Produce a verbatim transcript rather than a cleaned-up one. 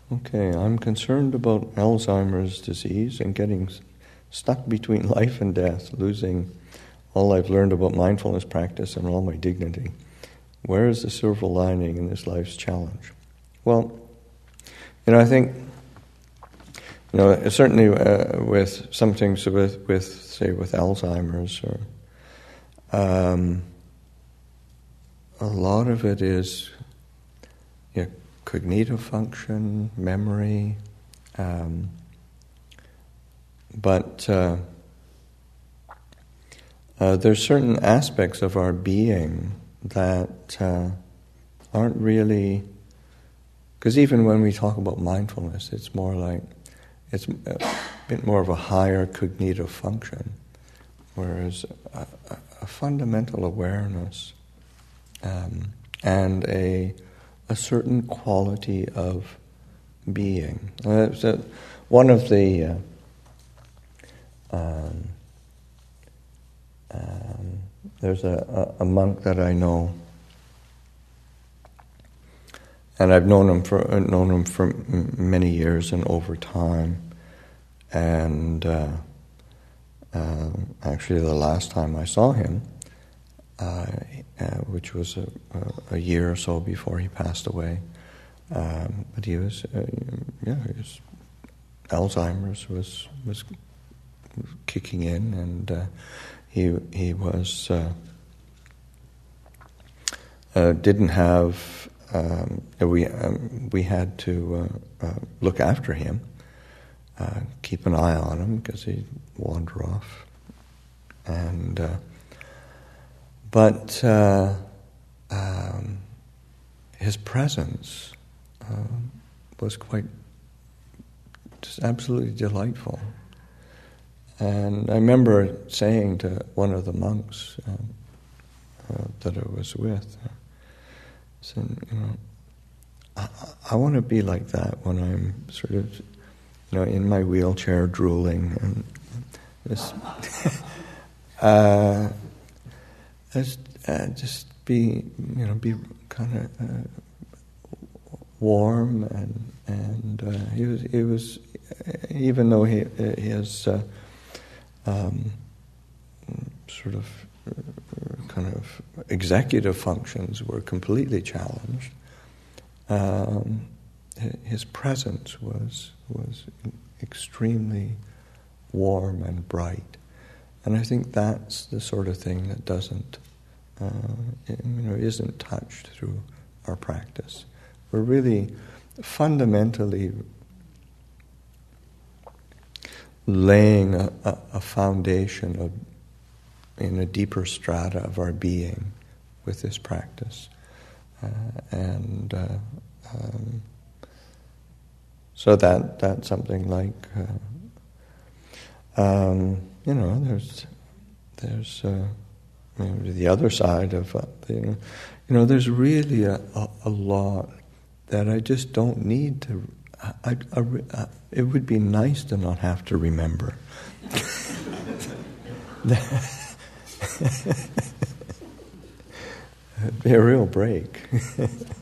Okay, I'm concerned about Alzheimer's disease and getting s- stuck between life and death, losing all I've learned about mindfulness practice and all my dignity. Where is the silver lining in this life's challenge? Well, you know, I think, you know, certainly uh, with some things with, with, say, with Alzheimer's, or um, a lot of it is, you know, cognitive function, memory, um, but uh, uh, there's certain aspects of our being that uh, aren't really, because even when we talk about mindfulness, it's more like, it's a bit more of a higher cognitive function, whereas a, a, a fundamental awareness um, and a a certain quality of being. Uh, so one of the uh, um, um, there's a, a, a monk that I know, and I've known him for uh, known him for m- many years and over time. And uh, uh, actually, the last time I saw him, uh, uh, which was a, a, a year or so before he passed away. Um, but he was, uh, yeah, his Alzheimer's was was kicking in, and uh, he he was uh, uh, didn't have. Um, we um, we had to uh, uh, look after him, uh, keep an eye on him because he'd wander off, and. Uh, But uh, um, his presence uh, was quite, just absolutely delightful. And I remember saying to one of the monks uh, uh, that I was with, uh, said, you know, I, I want to be like that when I'm sort of, you know, in my wheelchair drooling and this. uh, Just, uh, just be, you know, be kind of uh, warm, and and uh, he was, he was, even though he his uh, um, sort of uh, kind of executive functions were completely challenged. Um, his presence was was extremely warm and bright. And I think that's the sort of thing that doesn't, uh, you know, isn't touched through our practice. We're really fundamentally laying a, a, a foundation of, in a deeper strata of our being with this practice. Uh, and uh, um, so that that's something like... Uh, Um, you know, there's, there's uh, you know, the other side of, uh, you know, you know, there's really a, a, a lot that I just don't need to. I, I, I, it would be nice to not have to remember. It'd be a real break.